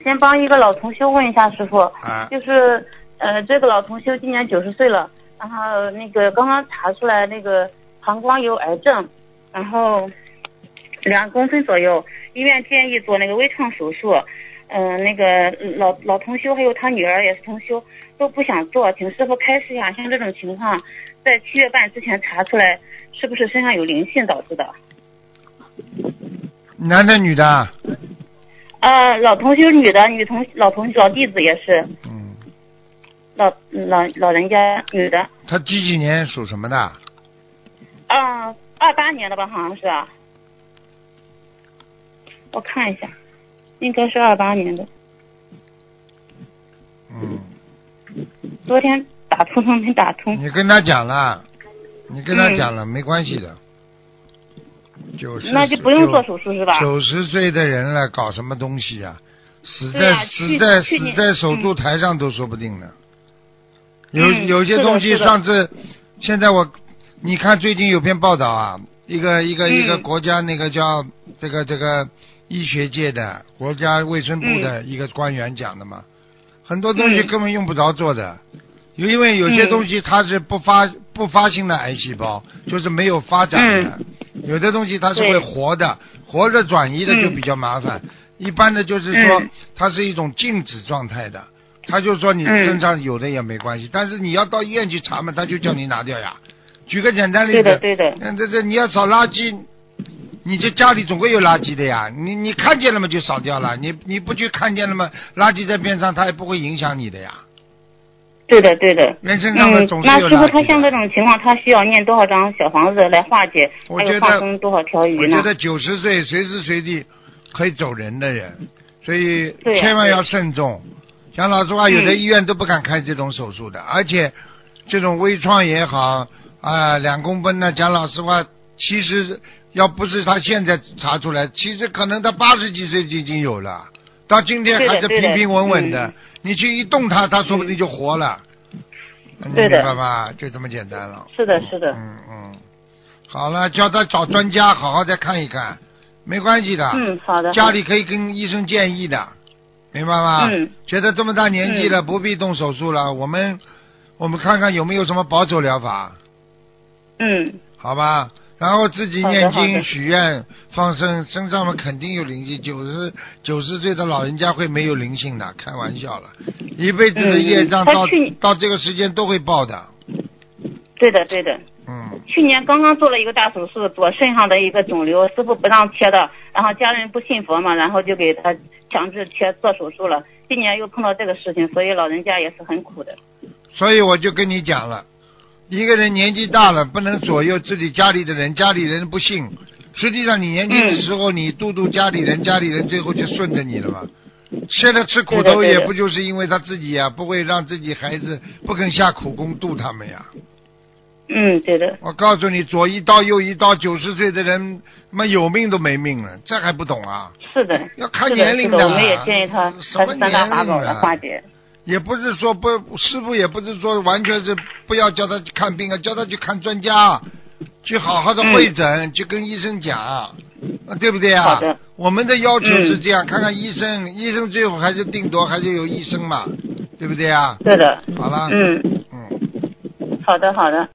先帮一个老同修问一下师傅， 啊， 就是这个老同修今年90岁了，然后那个刚刚查出来那个膀胱有癌症，然后2公分左右，医院建议做那个微创手术，那个老同修还有他女儿也是同修都不想做，请师傅开示一下，像这种情况在7月半之前查出来，是不是身上有灵性导致的？ 男的女的？ 老同修女的，老弟子也是，老人家女的。 他几年属什么的 ？28年的吧，好像是啊。我看一下，应该是28年的。昨天打通了没打通？ 你跟他讲了，没关系的。 那就不用做手术是吧 ？90岁的人了，搞什么东西呀？死在手术台上都说不定呢。有些东西，上次现在你看最近有篇报道啊，一个国家那个叫这个医学界的国家卫生部的一个官员讲的嘛，很多东西根本用不着做的，因为有些东西它是不发性的癌细胞，就是没有发展的，有的东西它是会活的转移的就比较麻烦，一般的就是说它是一种静止状态的，他就说你身上有的也没关系，但是你要到医院去查嘛，他就叫你拿掉呀。举个简单例子， 对的， 这你要扫垃圾，你这家里总归有垃圾的呀，你看见了嘛就扫掉了，你不去看见了嘛，垃圾在边上它也不会影响你的呀。 对的。 人身上面总是有垃圾的。 那师傅他像这种情况，他需要念多少张小房子来化解？还有放生多少条鱼呢？ 我觉得90岁随时随地可以走人的人，所以千万要慎重。讲老实话，有的医院都不敢开这种手术的，而且这种微创也好2公分呢，讲老实话，其实要不是他现在查出来，其实可能他80几岁就已经有了，到今天还是平平稳稳的。你去一动他说不定就活了。你明白吧？就这么简单了。 是的。 好了，叫他找专家好好再看一看，没关系的。 好的。 家里可以跟医生建议的。明白吗？觉得这么大年纪了，不必动手术了，我们看看有没有什么保守疗法。好吧，然后自己念经许愿放生，身上面肯定有灵性。90岁的老人家会没有灵性的？开玩笑了，一辈子的业障到这个时间都会报的。 对的。去年刚刚做了一个大手术，左肾上的一个肿瘤，师傅不让切的，然后家人不信佛嘛，然后就给他强制做手术了。今年又碰到这个事情，所以老人家也是很苦的。 所以我就跟你讲了，一个人年纪大了，不能左右自己家里的人，家里人不信。实际上你年轻的时候，你度家里人，家里人最后就顺着你了嘛。现在吃苦头也不就是因为他自己呀，不会让自己孩子不肯下苦功度他们呀。 对的。 我告诉你，左一刀右一刀，90岁的人妈有命都没命了，这还不懂啊？ 是的。 要看年龄的。 我们也建议他3大法宝来化解。 也不是说不，师傅也不是说完全是不要叫他去看病啊，叫他去看专家，去好好的会诊，去跟医生讲，对不对啊？ 好的。 我们的要求是这样，看看医生最后还是定夺，还是有医生嘛，对不对啊？ 对的。 好了。 好的。